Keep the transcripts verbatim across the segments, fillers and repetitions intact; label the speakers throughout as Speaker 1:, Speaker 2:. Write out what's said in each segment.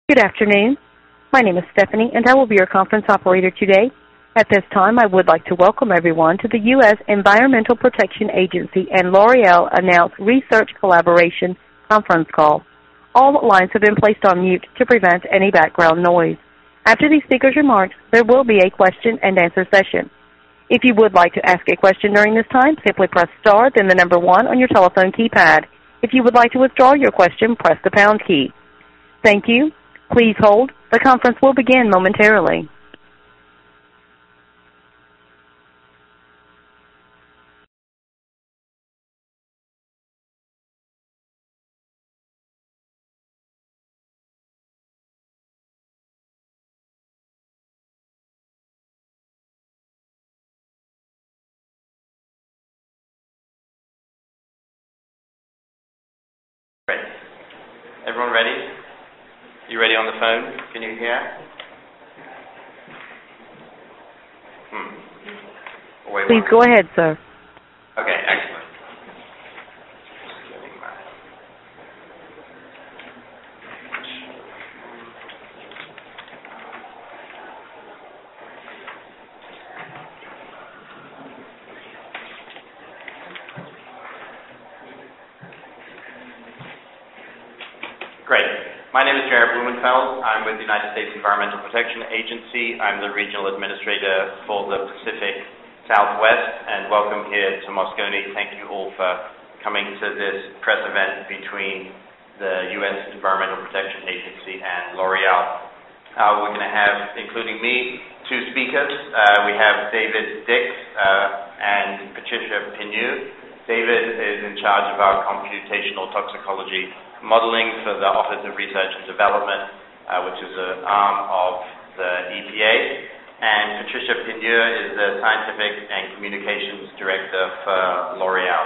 Speaker 1: Good afternoon. My name is Stephanie, and I will be your conference operator today. At this time, I would like to welcome everyone to the U S Environmental Protection Agency and L'Oreal announced research collaboration conference call. All lines have been placed on mute to prevent any background noise. After the speaker's remarks, there will be a question and answer session. If you would like to ask a question during this time, simply press star, then the number one on your telephone keypad. If you would like to withdraw your question, press the pound key. Thank you. Please hold. The conference will begin momentarily.
Speaker 2: Great. Everyone ready? You ready on the phone? Can you hear? Hmm. Wait,
Speaker 1: Please
Speaker 2: one.
Speaker 1: go ahead, sir.
Speaker 2: Okay, excellent. Great. My name is Jared Blumenfeld. I'm with the United States Environmental Protection Agency. I'm the Regional Administrator for the Pacific Southwest, and welcome here to Moscone. Thank you all for coming to this press event between the U S Environmental Protection Agency and L'Oreal. Uh, we're going to have, including me, two speakers. Uh, we have David Dix uh, and Patricia Pinu. David is in charge of our computational toxicology modeling for the Office of Research and Development, uh, which is an arm of the E P A. And Patricia Pinu is the Scientific and Communications Director for L'Oreal.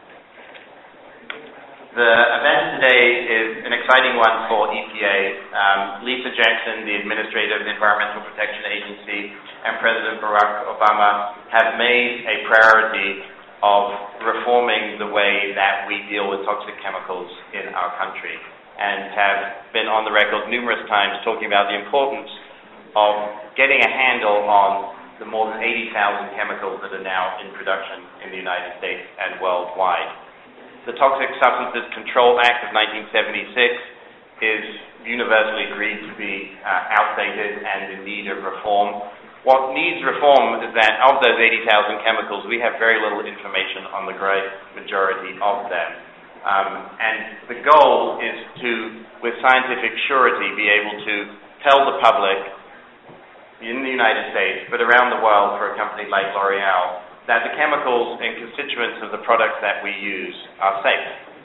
Speaker 2: The event today is an exciting one for E P A. Um, Lisa Jackson, the Administrator of the Environmental Protection Agency, and President Barack Obama have made a priority of reforming the way that we deal with toxic chemicals in our country, and have been on the record numerous times talking about the importance of getting a handle on the more than eighty thousand chemicals that are now in production in the United States and worldwide. The Toxic Substances Control Act of nineteen seventy-six is universally agreed to be uh, outdated and in need of reform. What needs reform is that of those eighty thousand chemicals, we have very little information on the great majority of them. Um, and the goal is to, with scientific surety, be able to tell the public in the United States, but around the world for a company like L'Oreal, that the chemicals and constituents of the products that we use are safe.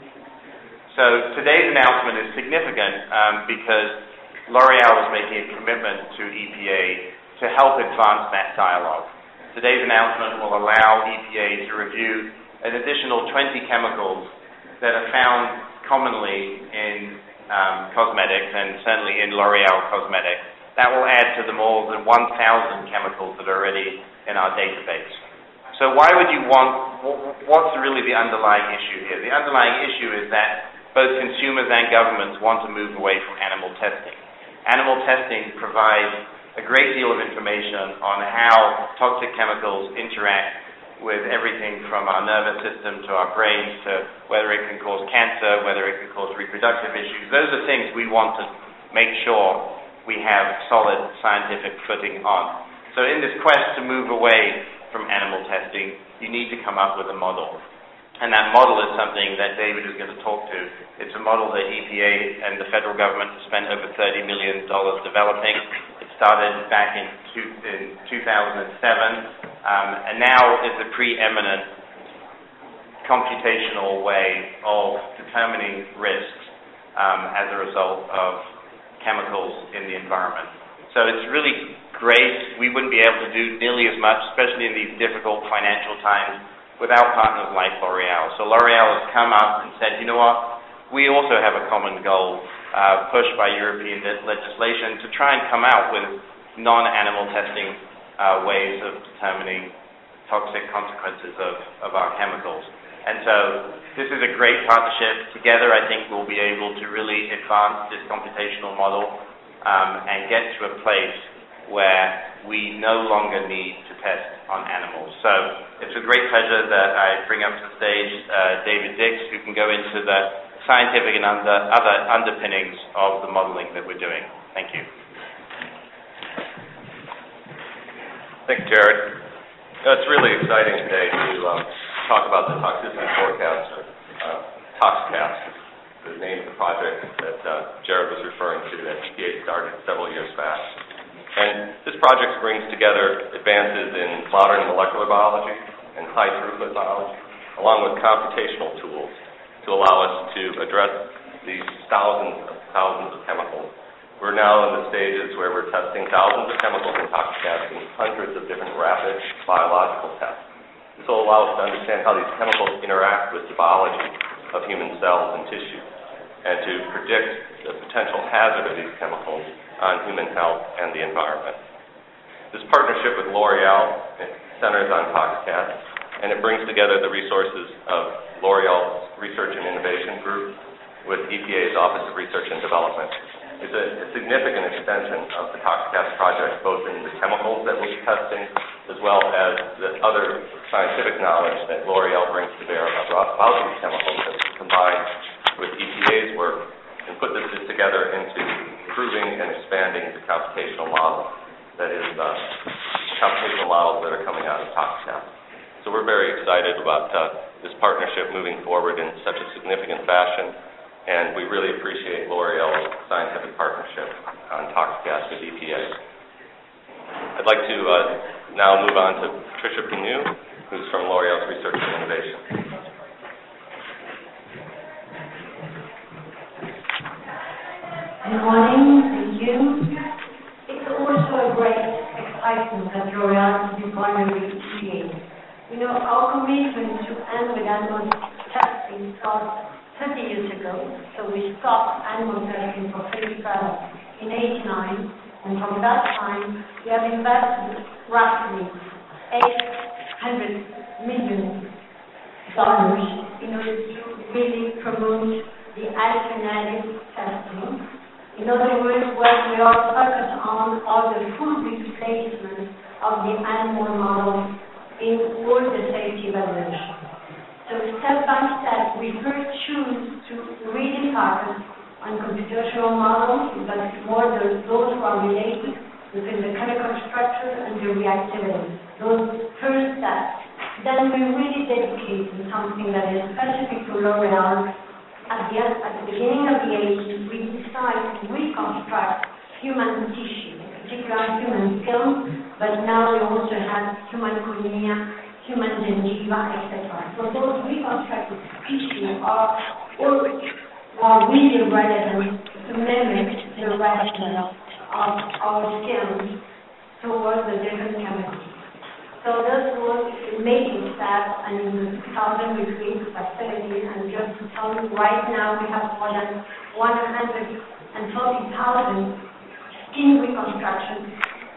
Speaker 2: So today's announcement is significant um, because L'Oreal is making a commitment to E P A to help advance that dialogue. Today's announcement will allow E P A to review an additional twenty chemicals that are found commonly in um, cosmetics, and certainly in L'Oreal cosmetics. That will add to the more than one thousand chemicals that are already in our database. So why would you want, what's really the underlying issue here? The underlying issue is that both consumers and governments want to move away from animal testing. Animal testing provides a great deal of information on how toxic chemicals interact with everything from our nervous system to our brains, to whether it can cause cancer, whether it can cause reproductive issues. Those are things we want to make sure we have solid scientific footing on. So in this quest to move away from animal testing, you need to come up with a model. And that model is something that David is going to talk to. It's a model that E P A and the federal government has spent over thirty million dollars developing. It started back in, two, in two thousand seven, um, and now is a preeminent computational way of determining risks um, as a result of chemicals in the environment. So it's really great. We wouldn't be able to do nearly as much, especially in these difficult financial times, without partners like L'Oreal. So L'Oreal has come up and said, you know what, we also have a common goal uh, pushed by European legislation to try and come out with non-animal testing uh, ways of determining toxic consequences of, of our chemicals. And so this is a great partnership. Together, I think we'll be able to really advance this computational model um, and get to a place where we no longer need to test on animals. So it's with great pleasure that I bring up to the stage uh, David Dix, who can go into the scientific and under, other underpinnings of the modeling that we're doing. Thank you.
Speaker 3: Thanks, Jared. It's really exciting today to um, talk about the toxicity forecast, or uh, ToxCast, the name of the project that uh, Jared was referring to that E P A started several years back. And this project brings together advances in modern molecular biology and high-throughput biology, along with computational tools to allow us to address these thousands of thousands of chemicals. We're now in the stages where we're testing thousands of chemicals in ToxCast in hundreds of different rapid biological tests. This will allow us to understand how these chemicals interact with the biology of human cells and tissue, and to predict the potential hazard of these chemicals on human health and the environment. This partnership with L'Oreal centers on ToxCast, and it brings together the resources of L'Oreal's Research and Innovation Group with E P A's Office of Research and Development. It's a, a significant extension of the ToxCast project, both in the chemicals that we'll be testing, as well as the other scientific knowledge that L'Oreal brings to bear about these chemicals that we combine with E P A's work and put this together into improving and expanding the computational model that is uh, computational models that are coming out of ToxCast. So we're very excited about uh, this partnership moving forward in such a significant fashion, and we really appreciate L'Oreal's scientific partnership on ToxCast with E P A. I'd like to uh, now move on to Patricia Pinu, who's from L'Oreal's Research and Innovation.
Speaker 4: Good morning, thank you. It's also a great excitement that L'Oreal is partnering with E P A. You know, our commitment to end with animal testing started thirty years ago, so we stopped animal testing for phase trials in eighty-nine, and from that time we have invested roughly eight hundred million dollars in order to really promote the alternative testing. In other words, what we are focused on are the full replacement of the animal model in all the safety evaluation. So step by step, we first choose to really focus on computational models, but more those, those who are related within the chemical structure and the reactivity. Those first steps. Then we really dedicate to something that is specific to L'Oreal. At the, at the beginning of the eighties, we decided to reconstruct human tissue, in particular human skin, but now we also have human cornea, human gingiva, et cetera. So those reconstructed tissue are, all, are really relevant to mimic the rest of our skin towards the different chemicals. So this was a major step, and in two thousand we created facilities, and just to tell you, right now we have more than one hundred forty thousand skin reconstructions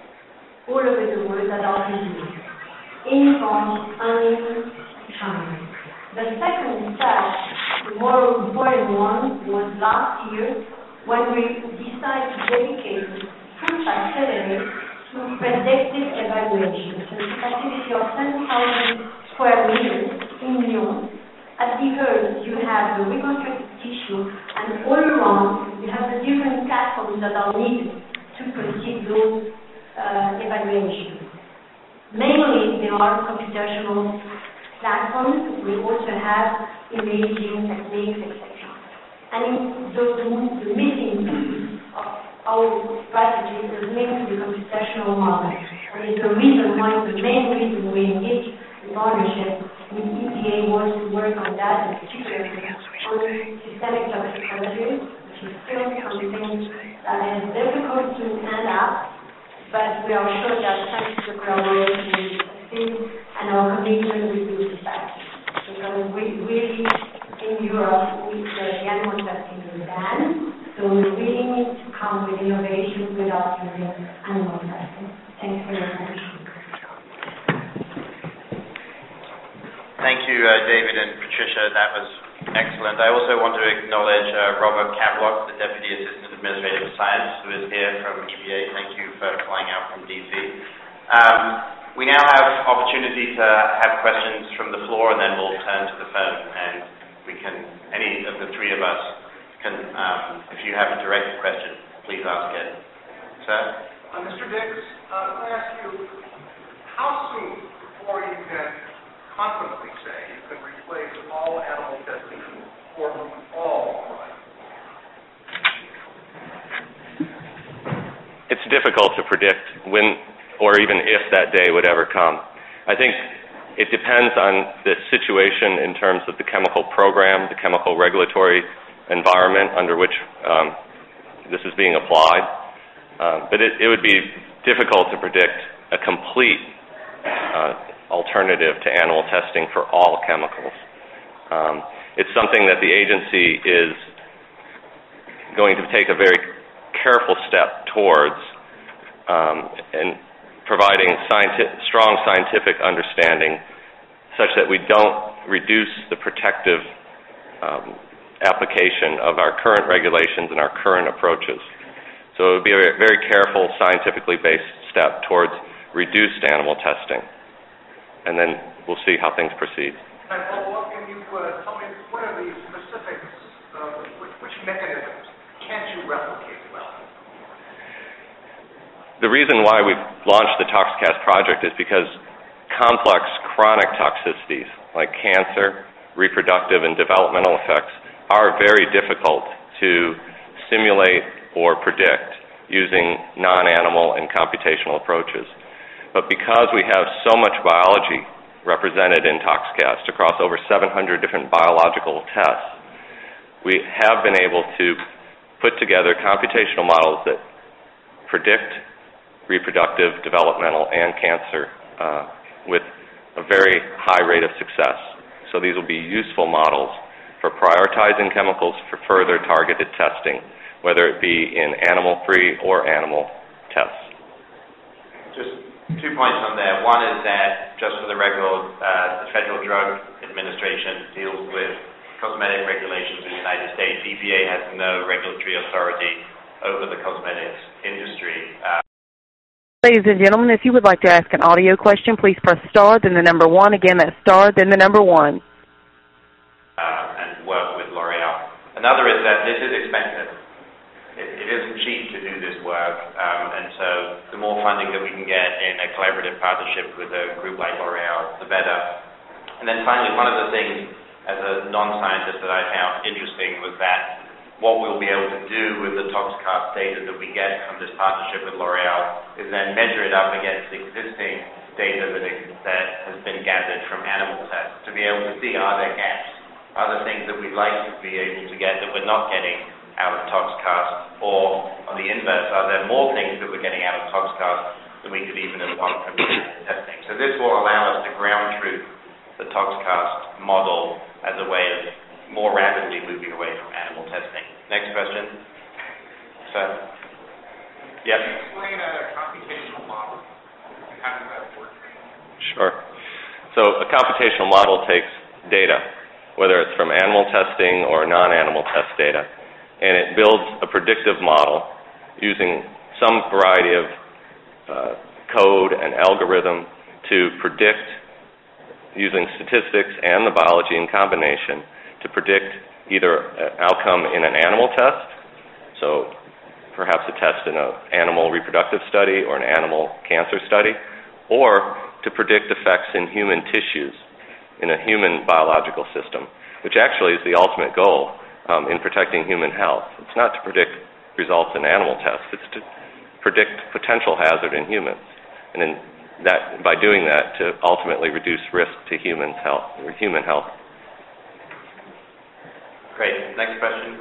Speaker 4: all over the world that are produced, in France and in China. The second step, the more important one, was last year when we decided to dedicate full facilities to predictive evaluation. So it's a facility of ten thousand square meters in Lyon. At the earth, you have the reconstructed tissue, and all around, you have the different platforms that are needed to proceed those uh, evaluations. Mainly, they are computational platforms. We also have imaging techniques, et cetera. And in those, the missing piece of our strategy is linked to the computational model. And it's the reason why, the main reason we engage in partnership with E P A was to work on that, in particular on systemic toxicology, which is still something that is difficult to end up, but we are sure that thanks to the collaboration we succeed, and our commitment will be respected. Because we really, in Europe, we, the animal testing is banned, so we really need to come with innovation without using animal testing. Thanks for your attention.
Speaker 2: Thank you, uh, David and Patricia. That was excellent. I also want to acknowledge uh, Robert Kavlock, the Deputy Assistant Administrator for Science, who is here from E P A. Thank you for flying out from D C. Um, we now have opportunity to have questions from the floor, and then we'll turn to the phone, and we can, any of the three of us can, um, if you have a direct question, please ask it. Sir?
Speaker 5: Uh, Mister Dix, uh, I ask you, how soon before you can confidently say you can replace all animal testing for all crime?
Speaker 3: It's difficult to predict when or even if that day would ever come. I think it depends on the situation in terms of the chemical program, the chemical regulatory environment under which um, this is being applied. Uh, but it, it would be difficult to predict a complete uh, alternative to animal testing for all chemicals. Um, it's something that the agency is going to take a very careful step towards um, and providing scienti- strong scientific understanding such that we don't reduce the protective um, application of our current regulations and our current approaches. So it would be a very careful, scientifically based step towards reduced animal testing. And then we'll see how things proceed.
Speaker 5: Can I follow up? Can you uh, tell me what are the specifics, uh, which, which mechanisms can't you replicate well?
Speaker 3: The reason why we've launched the ToxCast project is because complex chronic toxicities like cancer, reproductive, and developmental effects are very difficult to simulate or predict using non-animal and computational approaches. But because we have so much biology represented in ToxCast across over seven hundred different biological tests, we have been able to put together computational models that predict reproductive, developmental, and cancer uh, with a very high rate of success. So these will be useful models for prioritizing chemicals for further targeted testing, whether it be in animal-free or animal tests.
Speaker 2: Just two points on there. One is that, just for the record, uh, the Federal Drug Administration deals with cosmetic regulations in the United States. E P A has no regulatory authority over the cosmetics industry. Uh,
Speaker 1: Ladies and gentlemen, if you would like to ask an audio question, please press star, then the number one. Again, that's star, then the number one.
Speaker 2: Uh, and work with L'Oreal. Another is that this is expensive. It, it isn't cheap to do this work, um, and so the more funding that we can get in a collaborative partnership with a group like L'Oreal, the better. And then finally, one of the things as a non-scientist that I found interesting was that what we'll be able to do with the ToxCast data that we get from this partnership with L'Oreal is then measure it up against existing data that, is, that has been gathered from animal tests to be able to see, are there gaps? Are there things that we'd like to be able to get that we're not getting out of ToxCast? Or on the inverse, are there more things that we're getting out of ToxCast than we could even have gotten from testing? So this will allow us to ground truth the ToxCast model as a way of more rapidly moving away from animal testing. Next question. Sir? Yes?
Speaker 5: Explain a computational model. How does that work?
Speaker 3: Sure. So a computational model takes data, whether it's from animal testing or non-animal test data, and it builds a predictive model using some variety of uh, code and algorithm to predict, using statistics and the biology in combination, to predict either an outcome in an animal test, so perhaps a test in an animal reproductive study or an animal cancer study, or to predict effects in human tissues in a human biological system, which actually is the ultimate goal um, in protecting human health. It's not to predict results in animal tests, it's to predict potential hazard in humans, and in that, by doing that, to ultimately reduce risk to humans' health, or human health.
Speaker 2: Great. Next question.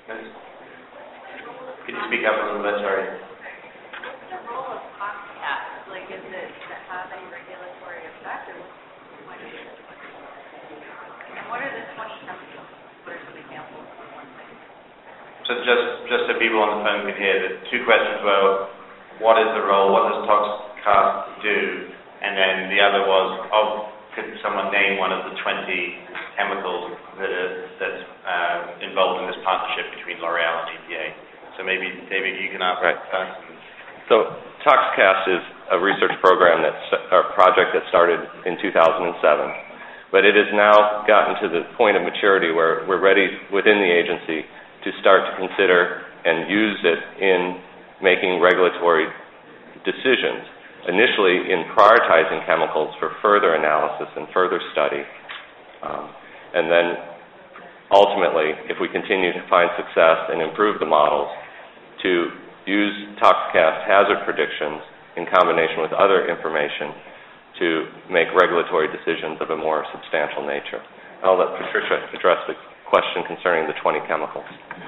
Speaker 2: Could you speak up a little bit? Sorry.
Speaker 6: What's the role of ToxCast? Like, is it to have a regulatory effect, or what is it? And what are the twenty chemicals? What are some examples of one thing?
Speaker 2: So just, just so people on the phone can hear, the two questions were, what is the role, what does ToxCast do? And then the other was, oh, could someone name one of the twenty chemicals that are that's uh, involved in this partnership between L'Oreal and E P A? So So maybe, David, you can answer
Speaker 3: Right.
Speaker 2: that first.
Speaker 3: So ToxCast is a research program that's a project that started in two thousand seven, but it has now gotten to the point of maturity where we're ready within the agency to start to consider and use it in making regulatory decisions, initially in prioritizing chemicals for further analysis and further study, um, and then ultimately, if we continue to find success and improve the models, to use ToxCast hazard predictions in combination with other information to make regulatory decisions of a more substantial nature. I'll let Patricia address the question concerning the twenty chemicals.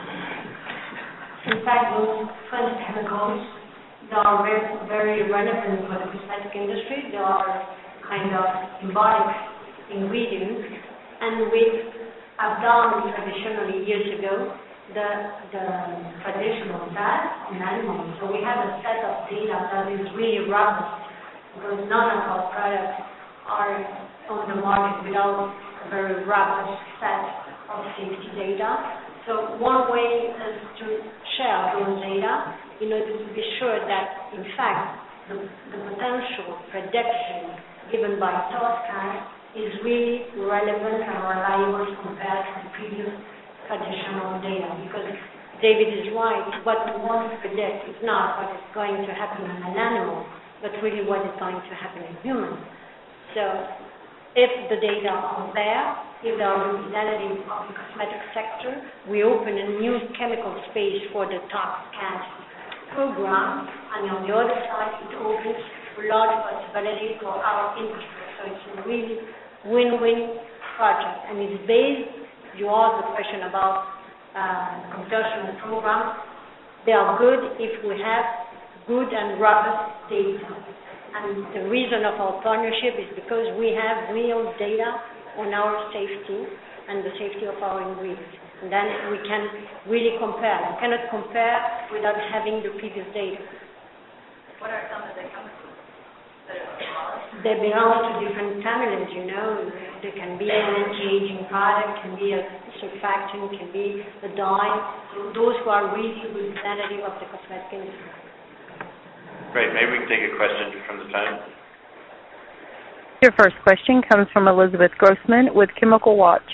Speaker 4: In fact, those twenty chemicals, they are very, very relevant for the cosmetic industry. They are kind of symbolic ingredients, and with I've done traditionally years ago the, the traditional test on animals. So we have a set of data that is really robust because none of our products are on the market without a very robust set of safety data. So one way is to share those data in order to be sure that, in fact, the, the potential prediction given by ToxCast is really relevant and reliable compared to the previous traditional data. Because David is right, what we want to predict is not what is going to happen in an animal, but really what is going to happen in humans. So if the data are there, if they are representative of the cosmetic sector, we open a new chemical space for the ToxCast program, and on the other side, it opens a lot of possibilities for our industry. So it's a really win-win project, and it's based, you asked the question about uh, computational programs. They are good if we have good and robust data. And the reason of our partnership is because we have real data on our safety and the safety of our ingredients. And then we can really compare. You cannot compare without having the previous data.
Speaker 6: What are some of the chemicals?
Speaker 4: They belong to different families, you know. They can be an anti-aging product, can be a surfactant, can be a dye. So those who are really representative of the cosmetic industry.
Speaker 2: Great. Maybe we can take a question from the phone.
Speaker 1: Your first question comes from Elizabeth Grossman with Chemical Watch.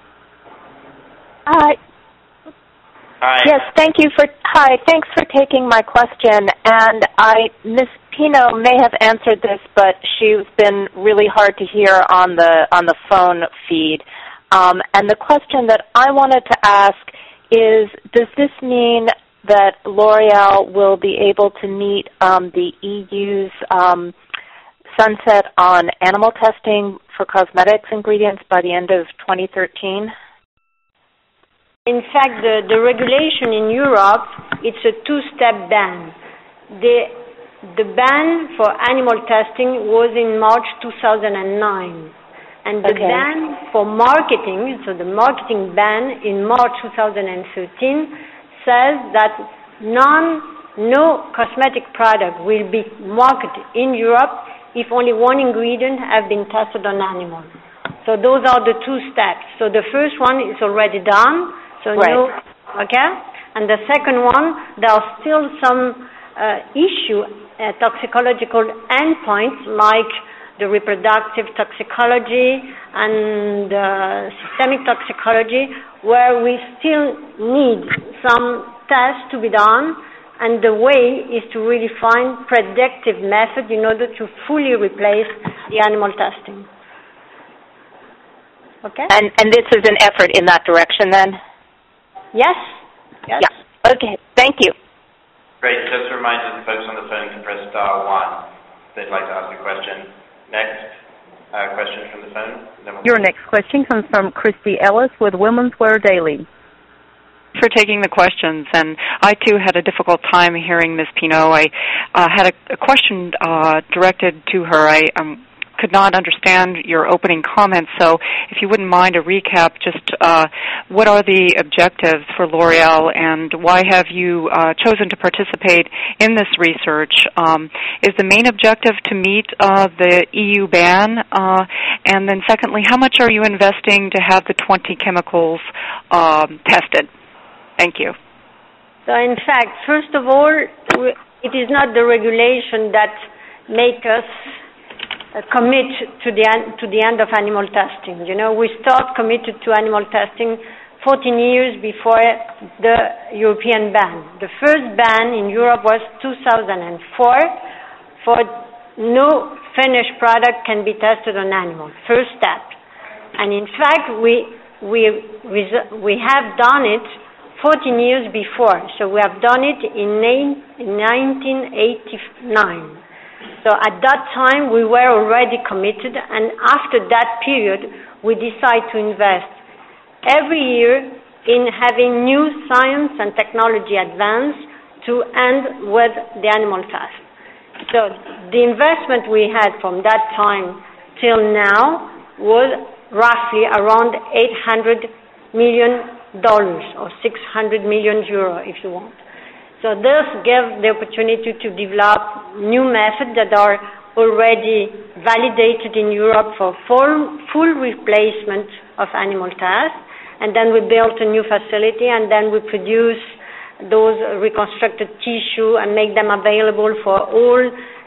Speaker 7: Hi.
Speaker 2: Hi.
Speaker 7: Yes, thank you for, hi, thanks for taking my question. And I, Miz Pino may have answered this, but she's been really hard to hear on the, on the phone feed. Um, and the question that I wanted to ask is, does this mean that L'Oreal will be able to meet um, the E U's um, sunset on animal testing for cosmetics ingredients by the end of twenty thirteen?
Speaker 4: In fact, the, the regulation in Europe, it's a two-step ban. The, the ban for animal testing was in March two thousand nine. And the
Speaker 7: Okay.
Speaker 4: ban for marketing, so the marketing ban in March two thousand thirteen, says that non, no cosmetic product will be marketed in Europe if only one ingredient has been tested on animals. So those are the two steps. So the first one is already done. So
Speaker 7: Right.
Speaker 4: no, okay? And the second one, there are still some uh, issue, uh, toxicological endpoints like the reproductive toxicology and uh, systemic toxicology, where we still need some tests to be done, and the way is to really find predictive methods in order to fully replace the animal testing. Okay?
Speaker 7: And, and this is an effort in that direction then?
Speaker 4: Yes? Yes.
Speaker 7: Yeah. Okay. Thank you.
Speaker 2: Great. Just a reminder to folks on the phone to press star one if they'd like to ask a question. Next uh, question from the phone. Then we'll
Speaker 1: Your next question comes from Christy Ellis with Women's Wear Daily.
Speaker 8: For taking the questions, and I too had a difficult time hearing Miz Pino. I uh, had a, a question uh, directed to her. I um, could not understand your opening comments, so if you wouldn't mind a recap, just uh, what are the objectives for L'Oreal and why have you uh, chosen to participate in this research? Um, is the main objective to meet uh, the E U ban? Uh, and then secondly, how much are you investing to have the twenty chemicals um, tested? Thank you.
Speaker 4: So in fact, first of all, it is not the regulation that make us uh, commit to the, to the end of animal testing. You know, we start committed to animal testing fourteen years before the European ban. The first ban in Europe was two thousand four for no finished product can be tested on animals, first step. And in fact, we, we, we have done it fourteen years before. So we have done it in nineteen eighty-nine. So at that time, we were already committed, and after that period, we decided to invest every year in having new science and technology advance to end with the animal test. So the investment we had from that time till now was roughly around eight hundred million dollars or six hundred million euro, if you want. So this gives the opportunity to develop new methods that are already validated in Europe for full, full replacement of animal tests. And then we built a new facility, and then we produce those reconstructed tissue and make them available for all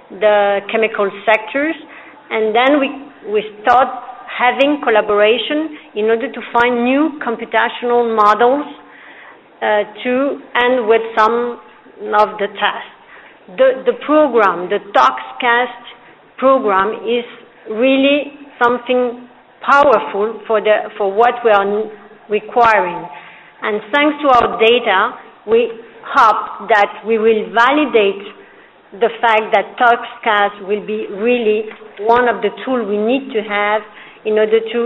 Speaker 4: the chemical sectors. And then we, we start having collaboration in order to find new computational models uh, to end with some of the tests. The, the program, the ToxCast program, is really something powerful for, the, for what we are requiring. And thanks to our data, we hope that we will validate the fact that ToxCast will be really one of the tools we need to have in order to,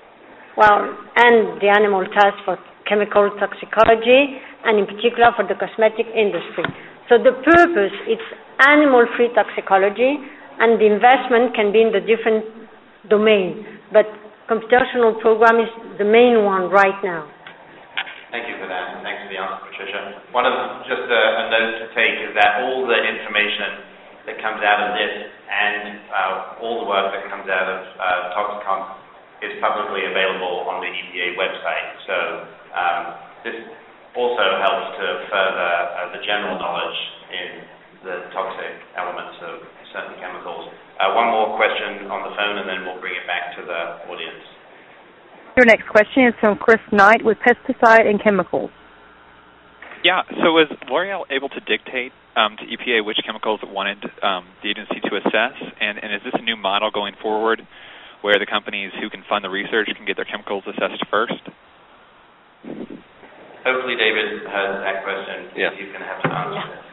Speaker 4: well, end the animal test for chemical toxicology, and in particular for the cosmetic industry. So the purpose is animal-free toxicology, and the investment can be in the different domains. But computational program is the main one right now.
Speaker 2: Thank you for that, and thanks for the answer, Patricia. One of the, just a, a note to take is that all the information that comes out of this and uh, all the work that comes out of uh, Toxicom is publicly available on the E P A website. So um, this also helps to further uh, the general knowledge in the toxic elements of certain chemicals. Uh, one more question on the phone, and then we'll bring it back to the audience.
Speaker 1: Your next question is from Chris Knight with Pesticide and Chemicals.
Speaker 9: Yeah, so was L'Oreal able to dictate um, to E P A which chemicals it wanted um, the agency to assess? And, and is this a new model going forward where the companies who can fund the research can get their chemicals assessed first?
Speaker 2: Hopefully David heard that question.
Speaker 3: Yeah.
Speaker 2: You can have to answer it.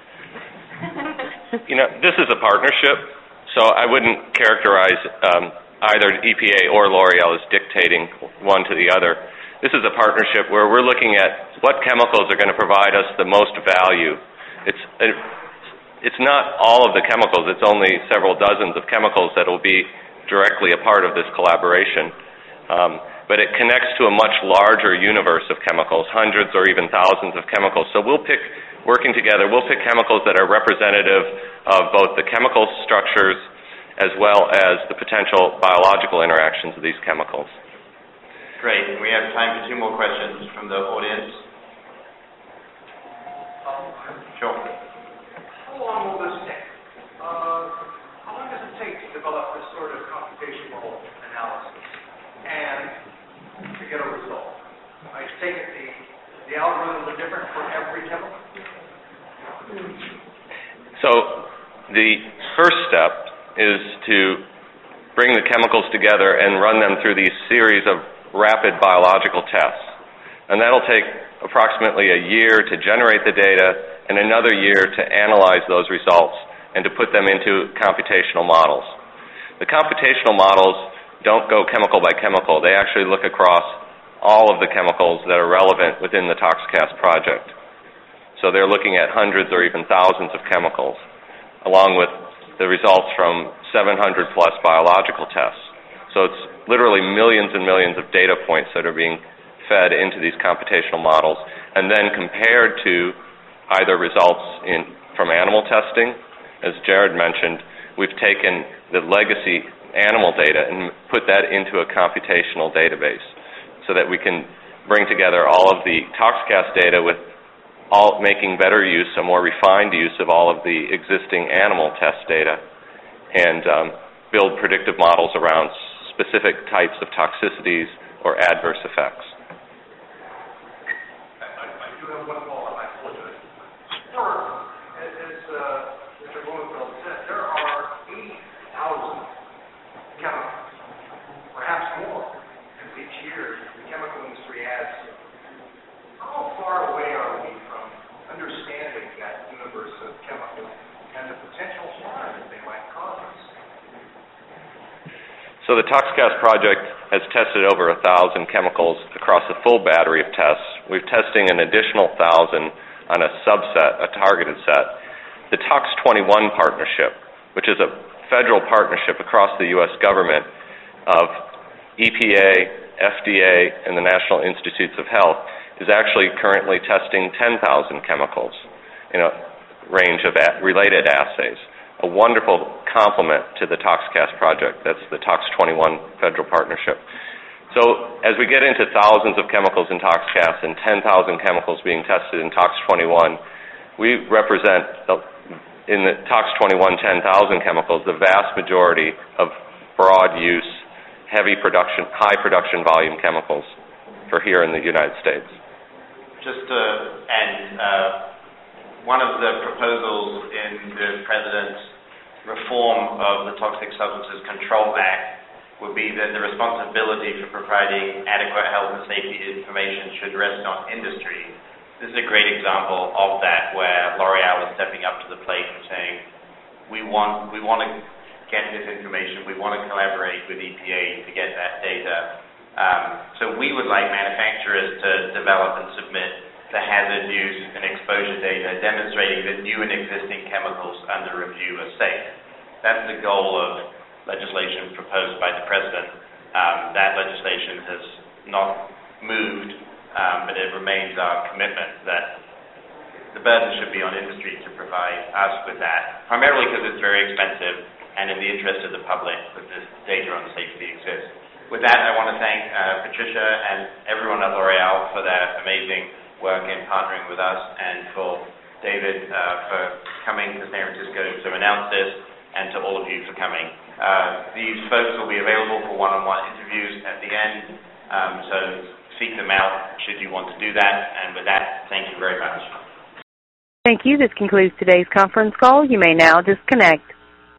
Speaker 3: You know, this is a partnership, so I wouldn't characterize um, either E P A or L'Oreal as dictating one to the other. This is a partnership where we're looking at what chemicals are going to provide us the most value. It's it, it's not all of the chemicals. It's only several dozens of chemicals that will be directly a part of this collaboration. Um, but it connects to a much larger universe of chemicals, hundreds or even thousands of chemicals. So we'll pick, working together, we'll pick chemicals that are representative of both the chemical structures as well as the potential biological interactions of these chemicals.
Speaker 2: Great. We have time for two more questions from the audience. Sure.
Speaker 5: How long will this take? Uh, how long does it take to develop this sort of computational analysis and to get a result? I take it the, the algorithms are different for every chemical?
Speaker 3: So the first step is to bring the chemicals together and run them through these series of rapid biological tests. And that'll take approximately a year to generate the data and another year to analyze those results and to put them into computational models. The computational models don't go chemical by chemical. They actually look across all of the chemicals that are relevant within the ToxCast project. So they're looking at hundreds or even thousands of chemicals, along with the results from seven hundred plus biological tests. So it's literally millions and millions of data points that are being fed into these computational models and then compared to either results in, from animal testing. As Jared mentioned, we've taken the legacy animal data and put that into a computational database so that we can bring together all of the ToxCast data with all making better use, a more refined use of all of the existing animal test data, and um, build predictive models around specific types of toxicities or adverse effects.
Speaker 5: I, I do have one follow-up. I apologize. First, as, as uh, Mister Blumenfeld said, there are eighty thousand chemicals, perhaps more, because each year the chemical industry adds. How far away are we from understanding that universe of chemicals and the potential harm that they might cause us?
Speaker 3: So the ToxCast project has tested over a thousand chemicals across a full battery of tests. We're testing an additional thousand on a subset, a targeted set. The Tox twenty-one partnership, which is a federal partnership across the U S government of E P A, F D A, and the National Institutes of Health, is actually currently testing ten thousand chemicals in a range of related assays. A wonderful complement to the ToxCast project. That's the Tox twenty-one federal partnership. So as we get into thousands of chemicals in ToxCast and ten thousand chemicals being tested in Tox twenty-one, we represent, in the Tox twenty-one ten thousand chemicals, the vast majority of broad use, heavy production, high production volume chemicals for here in the United States.
Speaker 2: Just to end, uh, one of the proposals in the President's reform of the Toxic Substances Control Act would be that the responsibility for providing adequate health and safety information should rest on industry. This is a great example of that, where L'Oreal is stepping up to the plate and saying, we want, we want to get this information, we want to collaborate with E P A to get that data. Um, so we would like manufacturers to develop and submit the hazard use and exposure data demonstrating that new and existing chemicals under review are safe. That's the goal of legislation proposed by the President. Um, that legislation has not moved, um, but it remains our commitment that the burden should be on industry to provide us with that, primarily because it's very expensive and in the interest of the public that this data on safety exists. With that, I want to thank uh, Patricia and everyone at L'Oreal for their amazing work in partnering with us, and for David uh, for coming to San Francisco to announce this, and to all of you for coming. Uh, these folks will be available for one-on-one interviews at the end, um, so seek them out should you want to do that. And with that, thank you very much.
Speaker 1: Thank you. This concludes today's conference call. You may now disconnect.